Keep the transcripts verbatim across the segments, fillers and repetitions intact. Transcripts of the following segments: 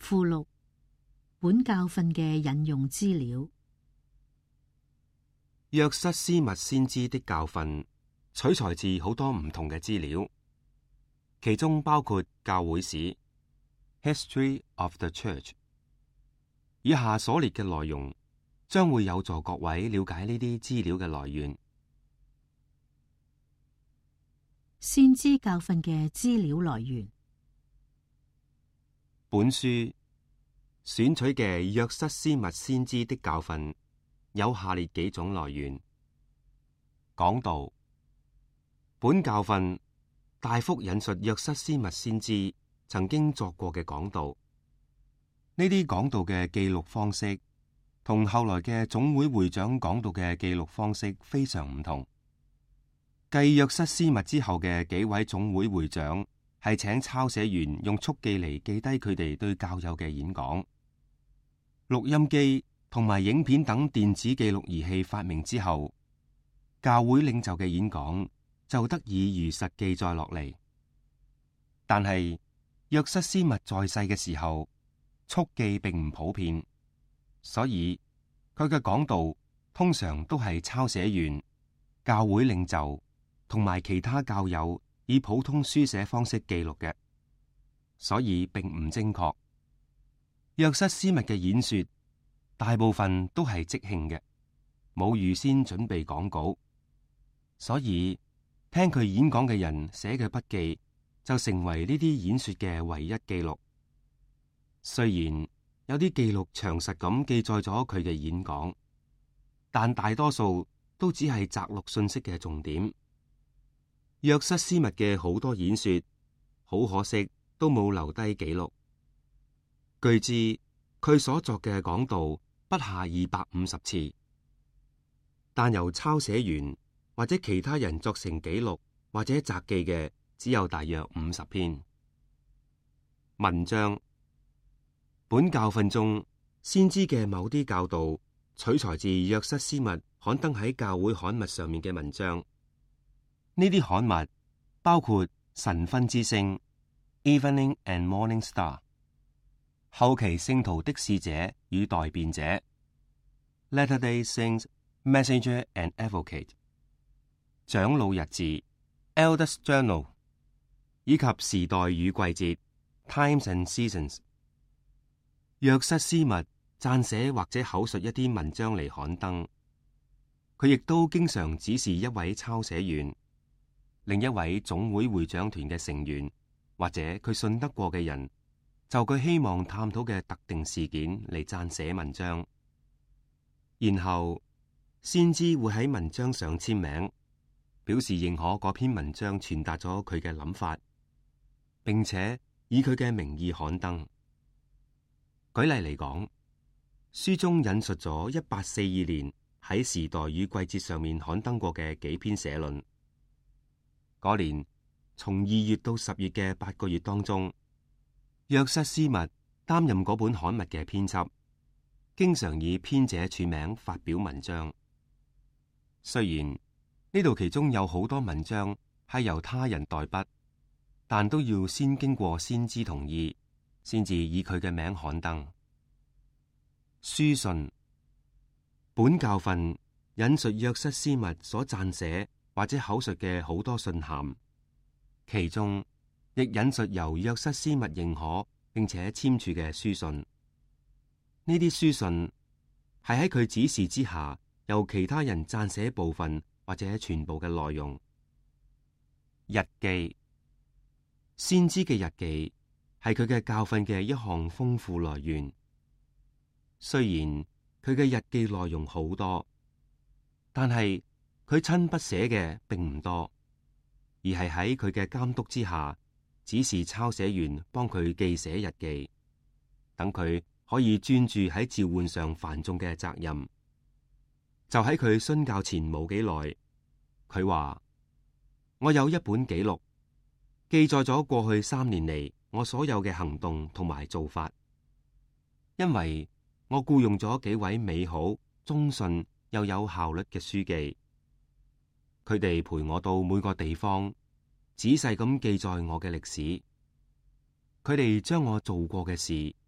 附錄本教訓嘅引用資料。 約瑟斯密先知的教訓取材自好多唔同嘅資料，其中包括教會史 （History of the Church）。以下所列嘅內容將會有助各位了解呢啲資料嘅來源。 先知教訓嘅資料來源。 本書選取嘅約瑟斯密先知的教訓有下列幾種來源：講道。本教訓大幅引述約瑟斯密先知曾經作過嘅講道。呢啲講道嘅記錄方式同後來嘅總會會長講道嘅記錄方式非常唔同。繼約瑟斯密之後嘅幾位總會會長係請抄寫員用速記嚟記低佢哋對教友嘅演講。錄音機同埋影片等電子記錄儀器發明之後，教會領袖嘅演講就得以如實記載落嚟。但係約瑟斯密在世嘅時候，速記並唔普遍，所以佢嘅講道通常都係抄寫員、教會領袖同埋其他教友以普通書寫方式記錄嘅，所以並唔正確。約瑟斯密嘅演說大部分都係即興嘅，冇預先準備講稿，所以聽佢演講嘅人寫嘅筆記就成為呢啲演說嘅唯一記錄。雖然有啲記錄詳實咁記載咗佢嘅演講，但大多數都只係摘錄信息嘅重點。約瑟斯密嘅好多演說，好可惜都冇留低記錄。據知佢所作嘅講道不下二百五十次，但由抄寫員或者其他人作成記錄或者摘記嘅只有大約五十篇。文章。本教訓中先知嘅某啲教導取材自約瑟斯密刊登喺教會刊物上面嘅文章。呢啲刊物包括神分之聲 Evening and Morning Star、後期聖徒的使者與代辯者 Latter-day Saints Messenger and Advocate、長老日誌 Elders Journal 以及時代與季節 Times and Seasons。約瑟斯密撰寫或者口述一啲文章嚟刊登，佢亦都經常指示一位抄寫員、另一位總會會長團嘅成員或者佢信得過嘅人，就佢希望探討嘅特定事件嚟撰寫文章，然後先知會喺文章上簽名，表示認可嗰篇文章傳達咗佢嘅諗法，並且以佢嘅名義刊登。舉例嚟講，書中引述咗一八四二年喺《時代與季節》上面刊登過嘅幾篇社論。嗰年從二月到十月嘅八個月當中，約瑟斯密擔任嗰本刊物嘅編輯，經常以編者署名發表文章。雖然呢度其中有好多文章係由他人代筆，但都要先經過先知同意，先至以佢嘅名刊登。書信。本教訓引述約瑟斯密所撰寫或者口述嘅好多信函，其中亦引述由約瑟斯密認可並且簽署嘅書信。呢啲書信係喺佢指示之下，由其他人撰寫部分或者全部嘅內容。日記。先知嘅日記係佢嘅教訓嘅一項豐富來源。雖然佢嘅日記內容好多，但係佢親筆寫嘅並唔多，而係喺佢嘅監督之下，指示抄寫員幫佢記寫日記，等佢可以專注喺召喚上繁重嘅責任。就喺佢殉教前冇幾耐，佢話：我有一本記錄，記載咗過去三年嚟我所有嘅行動同埋做法，因為我僱用咗幾位美好、忠信又有效率嘅書記，佢哋陪我到每個地方，仔細咁記載我嘅歷史。佢哋將我做過嘅事、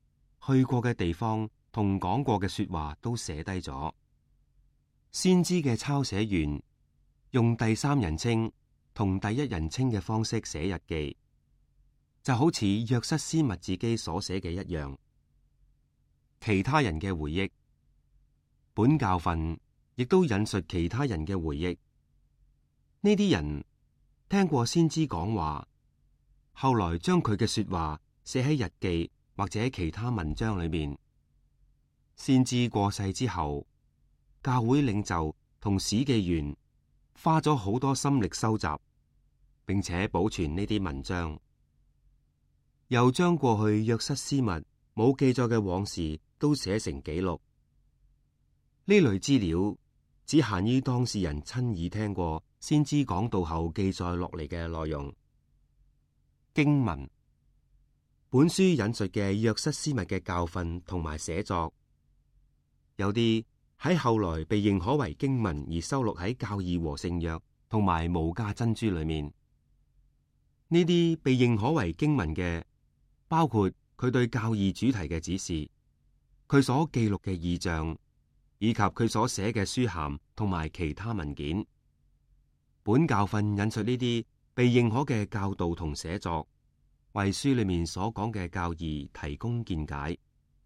去過嘅地方同講過嘅說話都寫低咗。先知嘅抄寫員用第三人稱同第一人稱嘅方式寫日記，就好似約瑟斯密自己所寫嘅一樣。其他人嘅回憶，本教訓亦都引述其他人嘅回憶。呢啲人聽過先知講話，後來將佢嘅說話寫喺日記或者其他文章裏面。先知過世之後，教會領袖同史記員花咗好多心力收集，並且保存呢啲文章，又將過去約瑟斯密冇記載嘅往事都寫成記錄。呢類資料只限於當事人親耳聽過先知講道後記載落嚟嘅內容。經文本書引述嘅約瑟斯密嘅教訓同埋寫作，有啲喺後來被認可為經文而收錄喺教義和聖約同埋無價珍珠裏面。呢啲被認可為經文嘅，包括佢對教義主題嘅指示，佢所記錄嘅異象，以及佢所寫嘅書函同埋其他文件。本教訓引述呢啲被認可嘅教導同寫作，為書裏面所講嘅教義提供見解。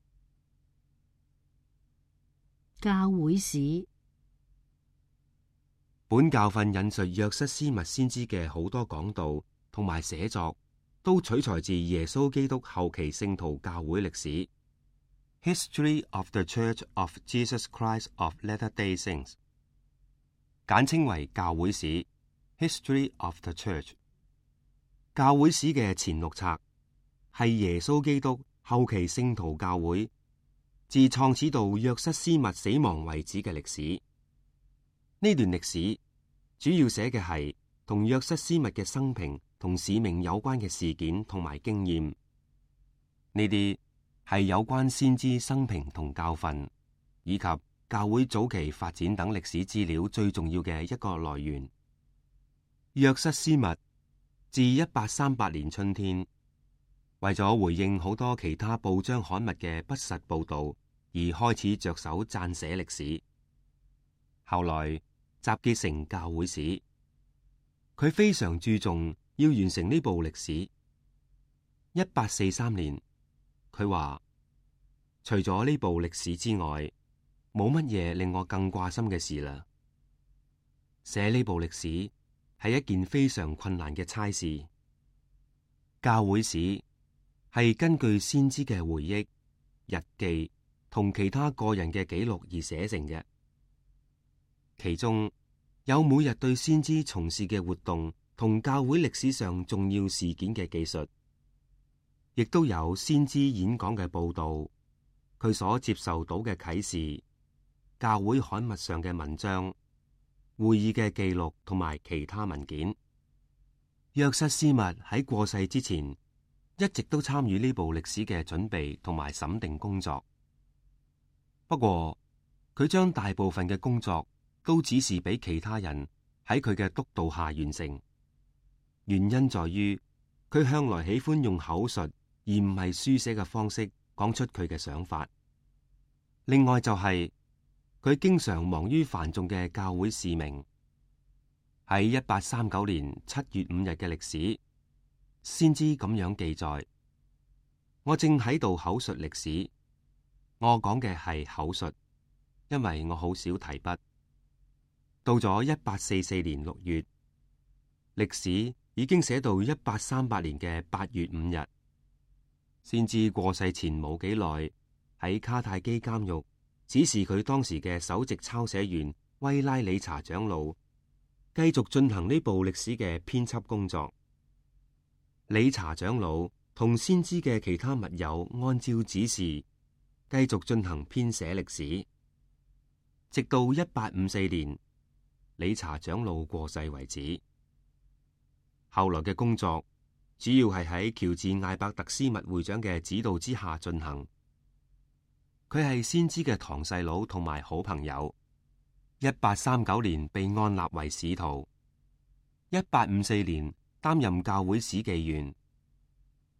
教會史。 本教訓引述約瑟斯密先知嘅好多講道同埋寫作，都取材自耶穌基督後期聖徒教會歷史 （History of the Church of Jesus Christ of Latter-day Saints），簡稱為教會史 （History of the Church）。教會史嘅前六冊係耶穌基督後期聖徒教會自創始到約瑟斯密死亡為止嘅歷史。呢段歷史主要寫嘅係同約瑟斯密嘅生平同使命有關嘅事件同埋經驗。呢啲係有關先知生平同教訓，以及教會早期發展等歷史資料最重要嘅一個來源。約瑟斯密自一八三八年春天，為咗回應好多其他報章刊物嘅不實報道，而開始着手撰寫歷史。後來集結成教會史。佢非常注重要完成呢部歷史。一八四三年，佢話：除咗呢部歷史之外，冇乜嘢令我更掛心嘅事啦。寫呢部歷史係一件非常困難嘅差事。教會史係根據先知嘅回憶、日記同其他個人嘅記錄而寫成嘅，其中有每日對先知從事嘅活動同教會歷史上重要事件嘅記述，亦都有先知演講嘅報道，佢所接受到嘅啟示，教會刊物上嘅文章，會議嘅記錄同埋其他文件。約瑟斯密喺過世之前，一直都參與呢部歷史嘅準備同埋審定工作。不過，佢將大部分嘅工作都指示俾其他人喺佢嘅督導下完成。原因在於佢向來喜歡用口述而唔係書寫嘅方式講出佢嘅想法。另外就係佢經常忙於繁重嘅教會使命。喺一八三九年七月五日嘅歷史，先知咁樣記載：我正喺度口述歷史。我講嘅係口述，因為我好少提筆。到咗一八四四年六月，歷史已經寫到一八三八年嘅八月五日。先知過世前冇幾耐，喺卡泰基監獄指示佢當時嘅首席抄寫員威拉理查長老繼續進行呢部歷史嘅編輯工作。理查長老同先知嘅其他密友按照指示繼續進行編寫歷史，直到一八五四年理查長老過世為止。後來嘅工作主要係喺喬治艾伯特斯密會長嘅指導之下進行。佢係先知嘅堂細佬同埋好朋友。一八三九年被按立為使徒，一八五四年擔任教會史記員。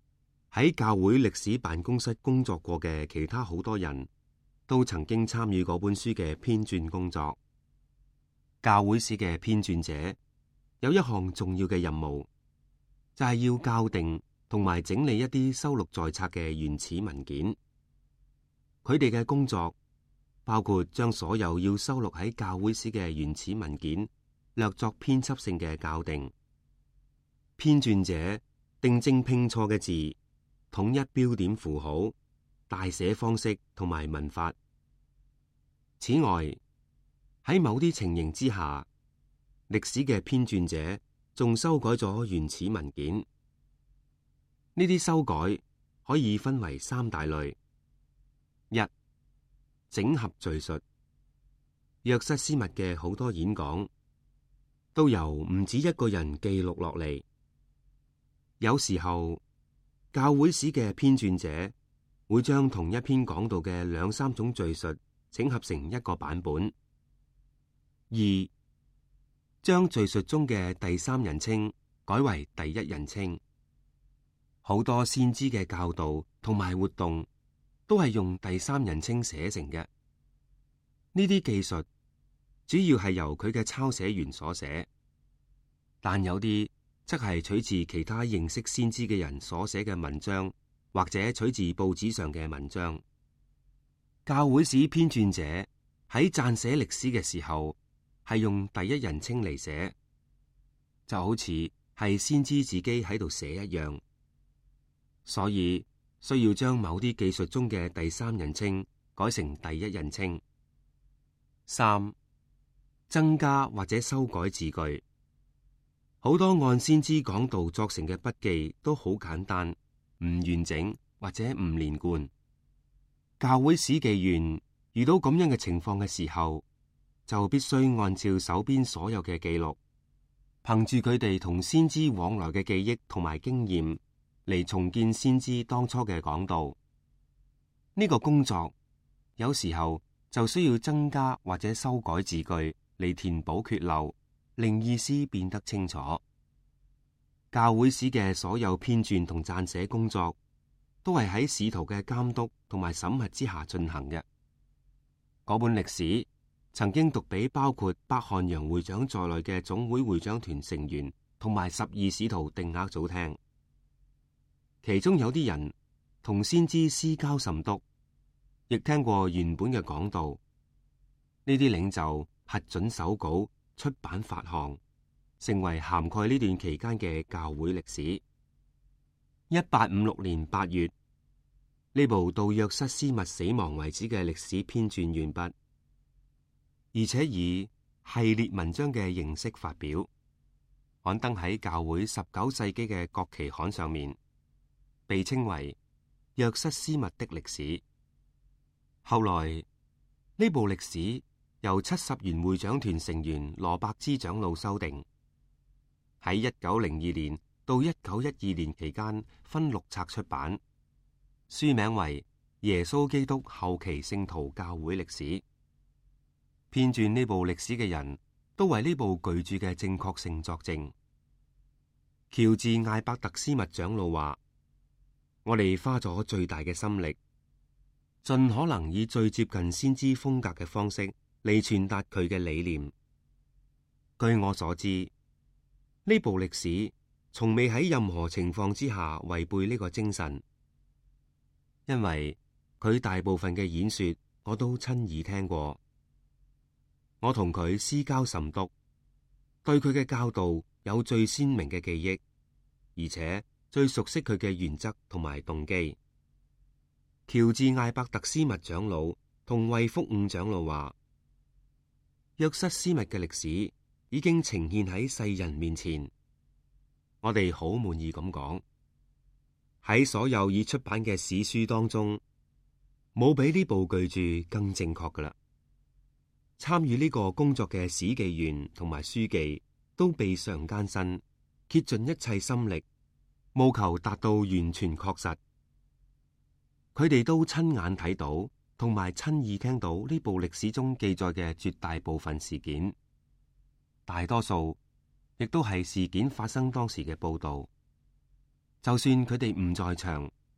喺教會歷史辦公室工作過嘅其他好多人都曾經參與嗰本書嘅編撰工作。教會史嘅編撰者有一項重要嘅任務，就係要校訂同埋整理一啲收錄在冊嘅原始文件。佢哋嘅工作包括將所有要收錄喺教會史嘅原始文件略作編輯性嘅校訂。編撰者訂正拼錯嘅字，統一標點符號、大寫方式同埋文法。此外，喺某啲情形之下，歷史嘅編撰者仲修改咗原始文件。呢啲修改可以分為三大類：一、整合敘述。約瑟斯密嘅好多演講都由唔止一個人記錄落嚟。有時候，教會史嘅編撰者會將同一篇講道嘅兩三種敘述整合成一個版本。二、將敘述中嘅第三人稱改為第一人稱。好多先知嘅教導同埋活動都係用第三人稱寫成嘅。呢啲技術主要係由佢嘅抄寫員所寫，但有啲則係取自其他認識先知嘅人所寫嘅文章，或者取自報紙上嘅文章。教會史編撰者喺撰寫歷史嘅時候，係用第一人稱嚟寫，就好似係先知自己喺度寫一樣。所以需要將某啲技術中嘅第三人稱改成第一人稱。三、增加或者修改字句。好多按先知講道作成嘅筆記都好簡單，唔完整或者唔連貫。教會史記員遇到咁樣嘅情況嘅時候，就必須按照手邊所有嘅記錄，憑住佢哋同先知往來嘅記憶同埋經驗嚟重建先知當初嘅講道。呢個工作有時候就需要增加或者修改字句嚟填補缺漏，令意思變得清楚。教會史嘅所有編撰同撰寫工作都係喺使徒嘅監督同埋審核之下進行嘅。嗰本歷史曾經讀俾包括伯漢陽會長在內嘅總會會長團成員同埋十二使徒定額組聽，其中有啲人同先知私交甚篤，亦聽過原本嘅講道。呢啲領袖核准手稿、出版發行，成為涵蓋呢段期間嘅教會歷史。一八五六年八月，呢部到約瑟斯密死亡為止嘅歷史編撰完畢，而且以系列文章嘅形式發表，刊登喺教會十九世紀嘅各期刊上面，被稱為約瑟斯密的歷史。後來呢部歷史由七十元會長團成員羅伯茲長老修訂，喺一九零二年到一九一二年期間分六冊出版，書名為《耶穌基督後期聖徒教會歷史》。編撰呢部歷史嘅人都為呢部巨著嘅正確性作證。喬治艾伯特斯密長老話：我哋花咗最大嘅心力，盡可能以最接近先知風格嘅方式嚟傳達佢嘅理念。據我所知，呢部歷史從未喺任何情況之下違背呢個精神，因為佢大部分嘅演說我都親耳聽過。我同佢私交甚篤，對佢嘅教導有最鮮明嘅記憶，而且最熟悉佢嘅原則同埋動機。喬治艾伯特斯密長老同衛福五長老話：約瑟斯密嘅歷史已經呈現喺世人面前，我哋好滿意咁講。喺所有已出版嘅史書當中，冇比呢部巨著更正確噶啦。參與呢個工作嘅史記員同埋書記都備嘗艱辛，竭盡一切心力，務求達到完全確實。佢哋都親眼睇到，同埋親耳聽到呢部歷史中記載嘅絕大部分事件，大多數亦都係事件發生當時嘅報道。就算佢哋唔在場，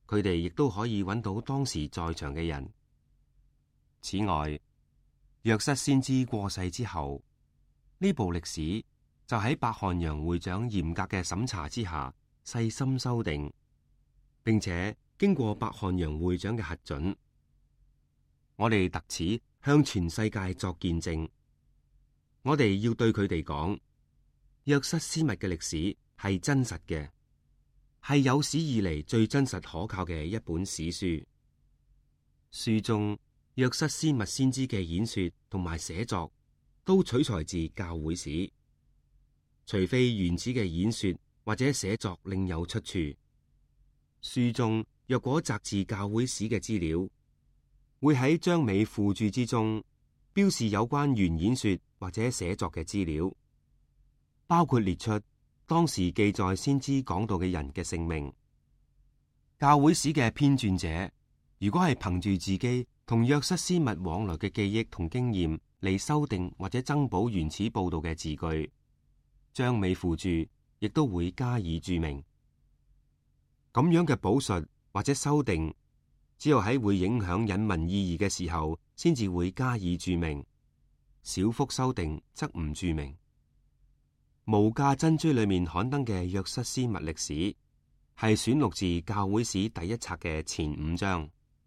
佢哋亦都可以揾到當時在場嘅人。此外，約瑟先知過世之後，呢部歷史就喺伯漢揚會長嚴格嘅審查之下細心修訂，並且經過伯漢揚會長嘅核准。我哋特此向全世界作見證，我哋要對佢哋講，約瑟斯密嘅歷史係真實嘅，係有史以嚟最真實可靠嘅一本史書。書中約瑟斯密先知嘅演說同埋寫作都取材自教會史，除非原始嘅演說或者寫作另有出處。書中若果摘自教會史嘅資料，會喺章尾附注之中標示有關原演說或者寫作嘅資料，包括列出當時記載先知講道嘅人嘅姓名。教會史嘅編撰者如果係憑住自己同約瑟斯密往來嘅記憶同經驗嚟修訂或者增補原始報道嘅字句，章尾附注亦都會加以注明。咁樣嘅補述或者修訂，只有喺會影響引文意義嘅時候，先至會加以注明。小幅修訂則唔注明。無價珍珠裏面刊登嘅約瑟斯密歷史，係選錄自教會史第一冊嘅前五章。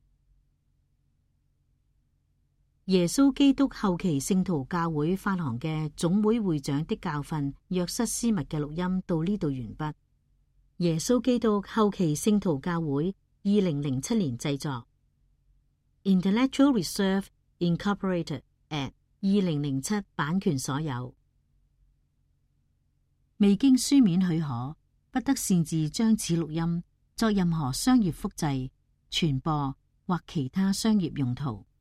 耶穌基督後期聖徒教會發行嘅總會會長的教訓約瑟斯密嘅錄音到呢度完畢。耶穌基督後期聖徒教會二零零七年製作 Intellectual Reserve Incorporated at 二零零七版權所有，未經書面許可，不得擅自將此錄音作任何商業複製、傳播或其他商業用途。